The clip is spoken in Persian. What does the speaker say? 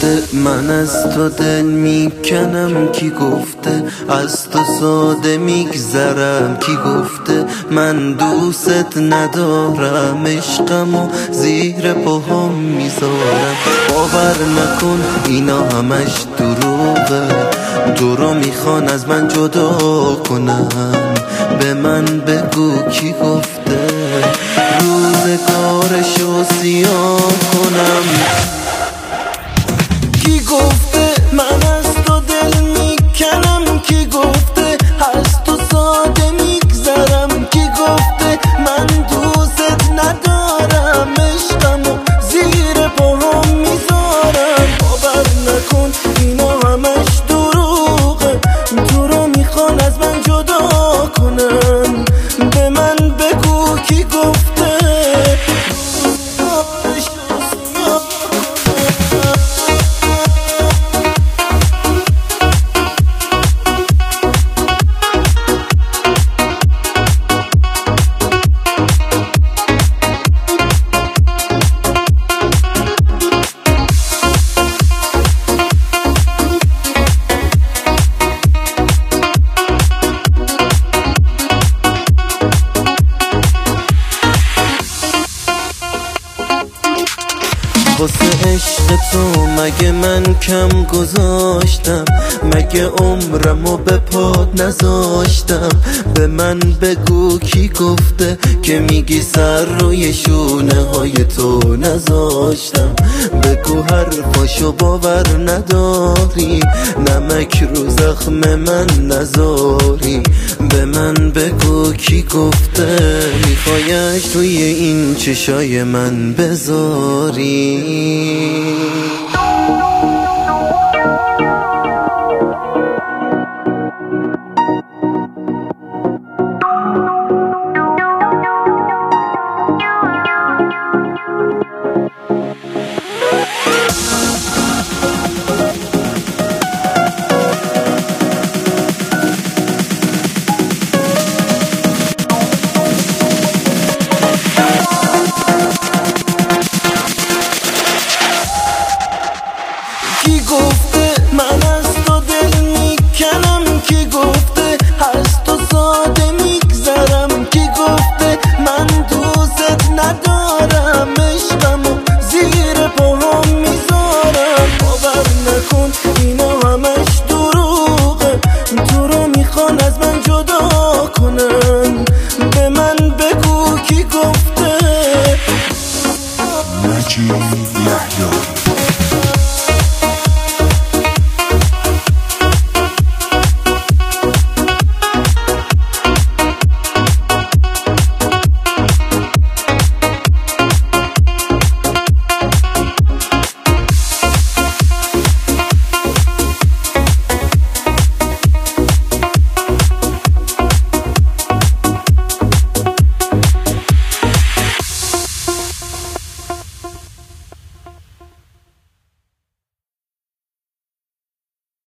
گفته من از تو دل میکنم؟ کی گفته از تو ساده میگذرم؟ کی گفته من دوست ندارم؟ عشقمو زیر پاهم میذارم. باور نکن اینا همش دروغه، تو رو میخوان از من جدا کنم. به من بگو کی گفته روزگارشو سیاه کنم؟ کی گفته من از تو دل میکنم؟ کی گفته از تو ساده میگذرم؟ کی گفته من دوست ندارم؟ عشقمو زیر پاهم میذارم. باور نکن اینا همش دروغه، تو رو میخوان از من جدا کنن. به من بگو کی گفته واسه عشق تو مگه من کم گذاشتم؟ مگه عمرمو به پات نذاشتم؟ به من بگو کی گفته که میگی سر روی شونه های تو نذاشتم؟ بگو حرفاشو باور نداری، نمک رو زخم من نذاری. به من بگو کی گفته میخوایش توی این چشای من بذاری؟ کی گفته من از تو دل میکنم؟ کی گفته از تو ساده میگذرم؟ کی گفته من دوست ندارم؟ عشقمو زیر پاهم میذارم. باور نکن اینا همش دروغه، تو رو میخوان از من جدا کنن. به من بگو کی گفته مجید یحیی